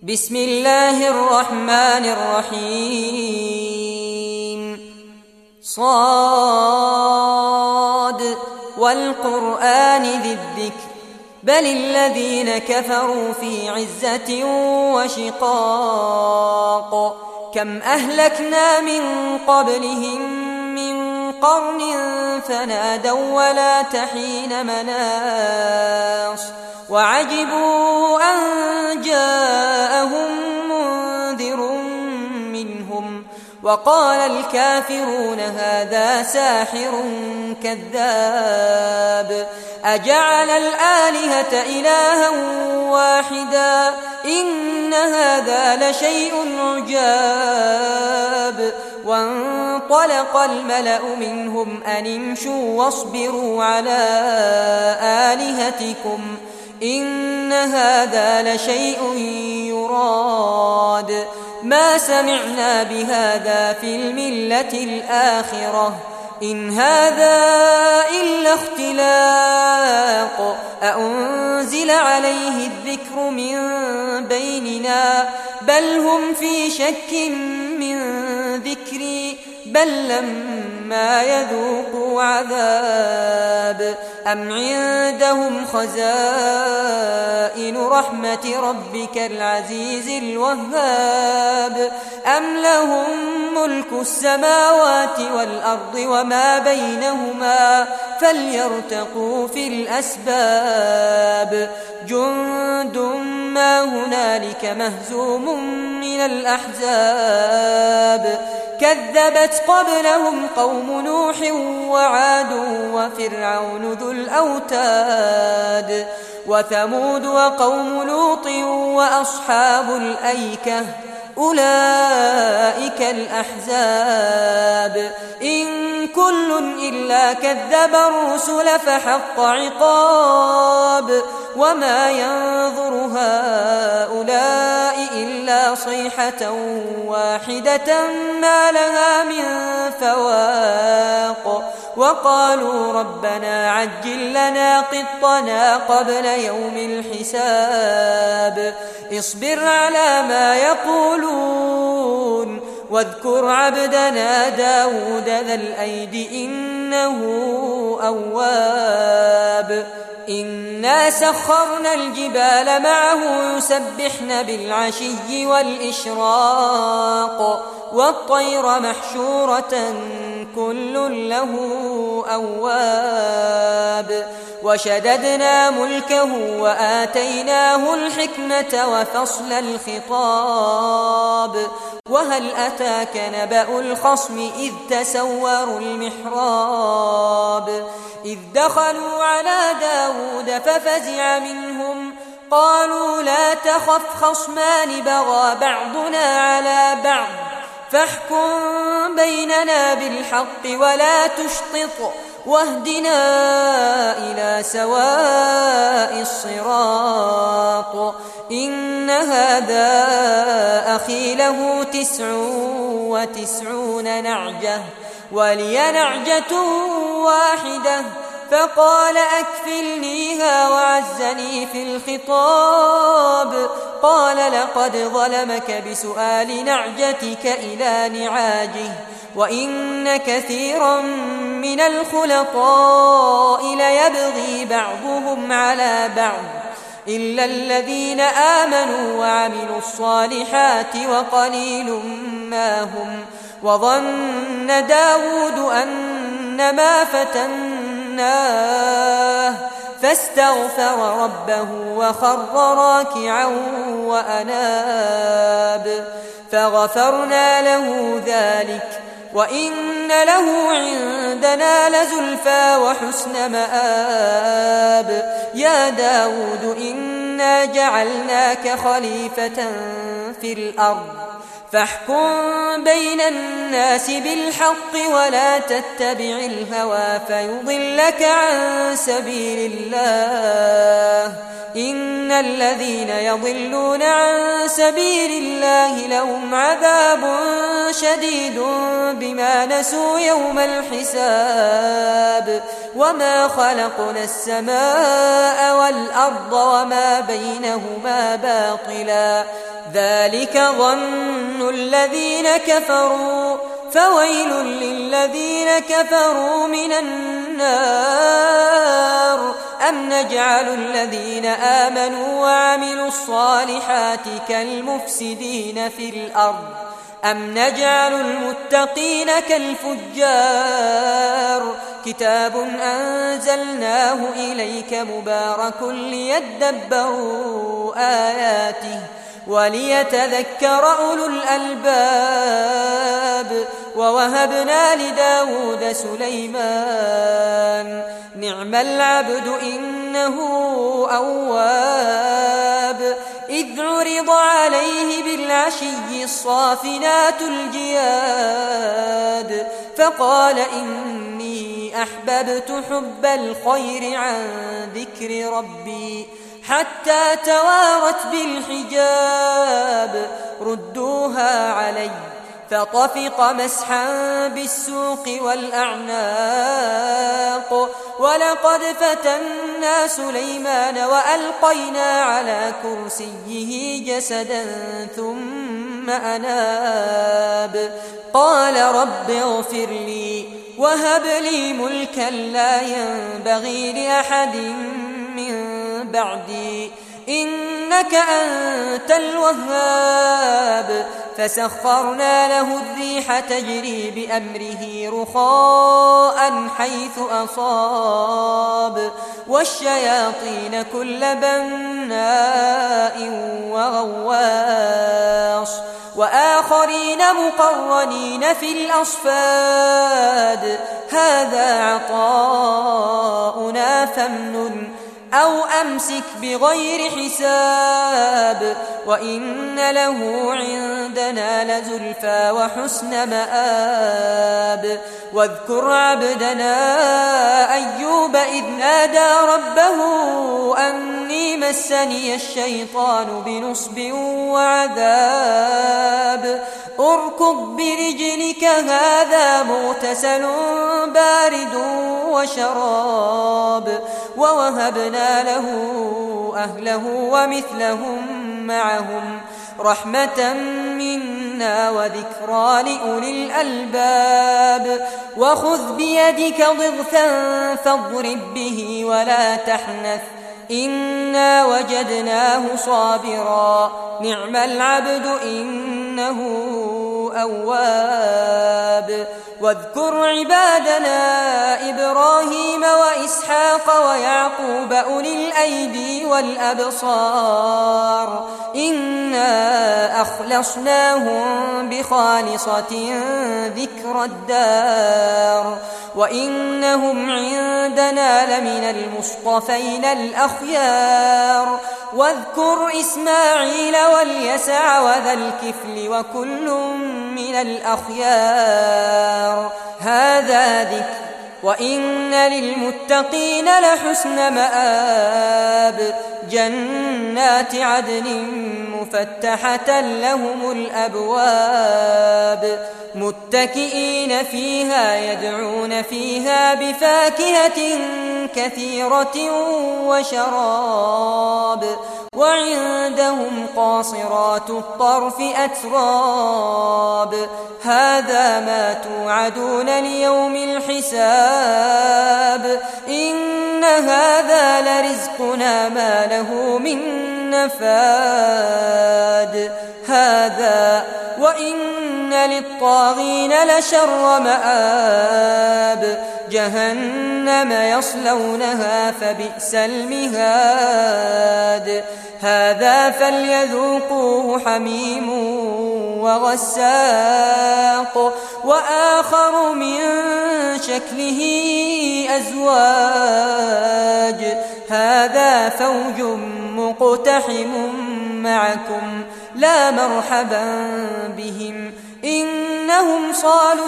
بسم الله الرحمن الرحيم صاد والقرآن ذي الذكر بل الذين كفروا في عزة وشقاق كم أهلكنا من قبلهم من قرن فنادوا ولا تحين مناص وعجبوا أن جاءهم منذر منهم وقال الكافرون هذا ساحر كذاب أجعل الآلهة إلها واحدا إن هذا لشيء عجاب وانطلق الملأ منهم أن امشوا واصبروا على آلهتكم إن هذا لشيء يراد ما سمعنا بهذا في الملة الآخرة إن هذا إلا اختلاق أأنزل عليه الذكر من بيننا بل هم في شك من ذكري بل لما يذوقوا عذاب أم عندهم خزائن رحمة ربك العزيز الوهاب أم لهم ملك السماوات والأرض وما بينهما فليرتقوا في الأسباب جند ما هنالك مهزوم من الأحزاب كذبت قبلهم قوم نوح وعاد وفرعون ذو الأوتاد وثمود وقوم لوط وأصحاب الأيكة أولئك الأحزاب إن كل إلا كذب الرسل فحق عقاب وما ينظر هؤلاء إلا صيحة واحدة ما لها من فواق وقالوا ربنا عجل لنا قطنا قبل يوم الحساب اصبر على ما يقولون واذكر عبدنا داود ذا الأيد إنه أواب إنا سخرنا الجبال معه يسبحن بالعشي والإشراق والطير محشورة كل له أواب وشددنا ملكه وآتيناه الحكمة وفصل الخطاب وهل أتاك نبأ الخصم إذ تسوروا المحراب إذ دخلوا على داود ففزع منهم قالوا لا تخف خصمان بغى بعضنا على بعض فاحكم بيننا بالحق ولا تشطط واهدنا إلى سواء الصراط إن هذا أخي له 99 نعجة ولي نعجة واحدة فقال أكفلنيها وعزني في الخطاب قال لقد ظلمك بسؤال نعجتك إلى نعاجه وإن كثيرا من الخلطاء ليبغي بعضهم على بعض إلا الذين آمنوا وعملوا الصالحات وقليل ما هم وظن داود أنما فتناه فاستغفر ربه وخر راكعا وأناب فغفرنا له ذلك وإن له عندنا لزلفى وحسن مآب يا داود إنا جعلناك خليفة في الأرض فاحكم بين الناس بالحق ولا تتبع الهوى فيضلك عن سبيل الله إن الذين يضلون عن سبيل الله لهم عذاب شديد بما نسوا يوم الحساب وما خلقنا السماء والأرض وما بينهما باطلا ذلك ظن الذين كفروا فويل للذين كفروا من النار أم نجعل الذين آمنوا وعملوا الصالحات كالمفسدين في الأرض أم نجعل المتقين كالفجار كتاب أنزلناه إليك مبارك ليدبروا آياته وليتذكر أولو الألباب ووهبنا لداود سليمان نعم العبد إنه أواب إذ عرض عليه بالعشي الصافنات الجياد فقال إني أحببت حب الخير عن ذكر ربي حتى توارت بالحجاب ردوها علي فطفق مسحا بالسوق والأعناق ولقد فتنا سليمان وألقينا على كرسيه جسدا ثم أناب قال رب اغفر لي وهب لي ملكا لا ينبغي لأحد من بعدي إنك أنت الوهاب فسخرنا له الريح تجري بأمره رخاء حيث أصاب والشياطين كل بناء وغواص وآخرين مقرنين في الأصفاد هذا عطاؤنا فامنن أو أمسك بغير حساب وإن له عندنا لزلفى وحسن مآب واذكر عبدنا أيوب إذ نادى ربه أني مسني الشيطان بنصب وعذاب اركض برجلك هذا مغتسل بارد وشراب ووهبنا له أهله ومثلهم معهم رحمة منا وذكرى لأولي الألباب وخذ بيدك ضغثا فاضرب به ولا تحنث إنا وجدناه صابرا نعم العبد إنه أواب واذكر عبادنا إبراهيم وإسحاق ويعقوب أولي الأيدي والأبصار إنا أخلصناهم بخالصة ذكر الدار وإنهم عندنا لمن المصطفين الأخيار واذكر إسماعيل واليسع وذا الكفل وكل من الأخيار هذا ذكر وإن للمتقين لحسن مآب جنات عدن مفتحة لهم الأبواب متكئين فيها يدعون فيها بفاكهة كثيرة وشراب وعندهم قاصرات الطرف أتراب هذا ما توعدون ليوم الحساب إن هذا لرزقنا ما له من نفاد هذا وإن للطاغين لشر مآب جهنم يصلونها فبئس المهاد هذا فليذوقوه حميم وغساق وآخر من شكله أزواج هذا فوج مقتحم معكم لا مرحبا بهم إنهم صالوا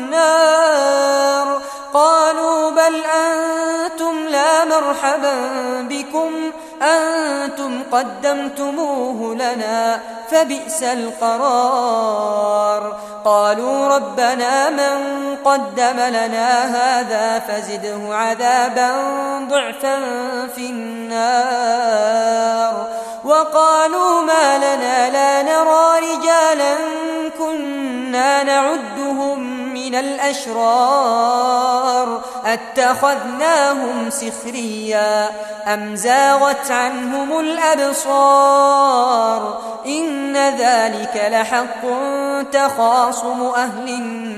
النار قالوا بل أنتم لا مرحبا بكم أنتم قدمتموه لنا فبئس القرار قالوا ربنا من قدم لنا هذا فزده عذابا ضعفا في النار وقالوا ما لنا لا نرى رجالا كنا نعدهم من الأشرار أتخذناهم سخريا أم زاغت عنهم الأبصار إن ذلك لحق تخاصم أهل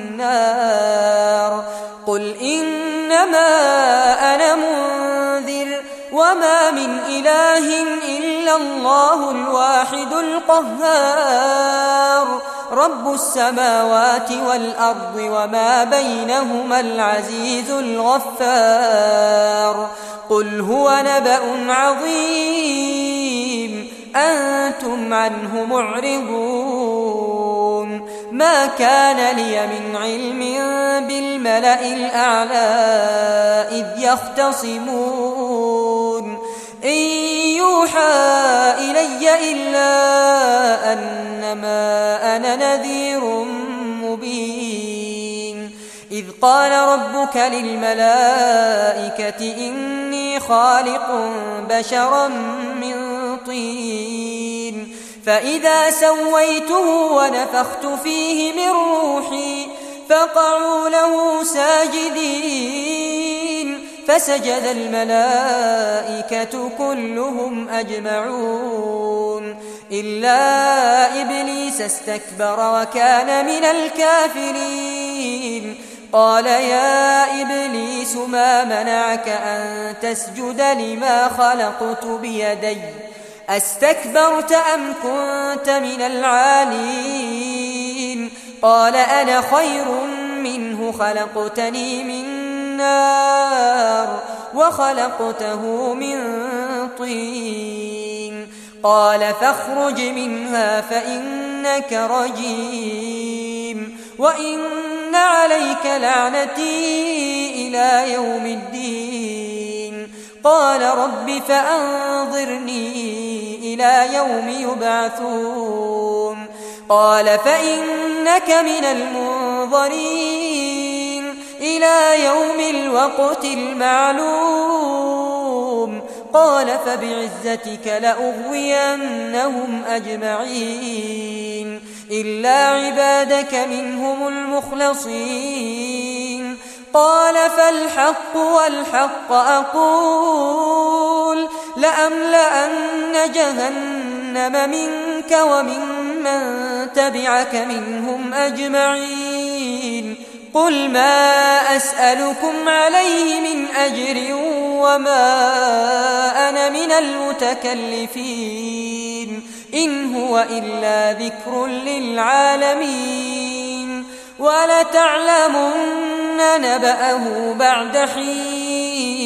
النار قل إنما أنا منذر وما من إله إلا الله الواحد القهار رب السماوات والأرض وما بينهما العزيز الغفار قل هو نبأ عظيم أنتم عنه معرضون ما كان لي من علم بالملأ الأعلى إذ يختصمون إن يوحى إلي إلا أنما أنا نذير مبين إذ قال ربك للملائكة إني خالق بشرا من طين فإذا سويته ونفخت فيه من روحي فقعوا له ساجدين فسجد الملائكة كلهم أجمعون إلا إبليس استكبر وكان من الكافرين قال يا إبليس ما منعك أن تسجد لما خلقت بيدي أستكبرت أم كنت من العالين قال أنا خير منه خلقتني من نار وخلقته من طين قال فاخرج منها فإنك رجيم وإن عليك لعنتي إلى يوم الدين قال رب فأنظرني إلى يوم يبعثون قال فإنك من المنظرين إلى يوم الوقت المعلوم قال فبعزتك لأغوينهم أجمعين إلا عبادك منهم المخلصين قال فالحق والحق أقول لأملأن جهنم منك وممن تبعك منهم أجمعين قل ما أسألكم عليه من أجر وما أنا من المتكلفين إن هو إلا ذكر للعالمين ولتعلمن نبأه بعد حين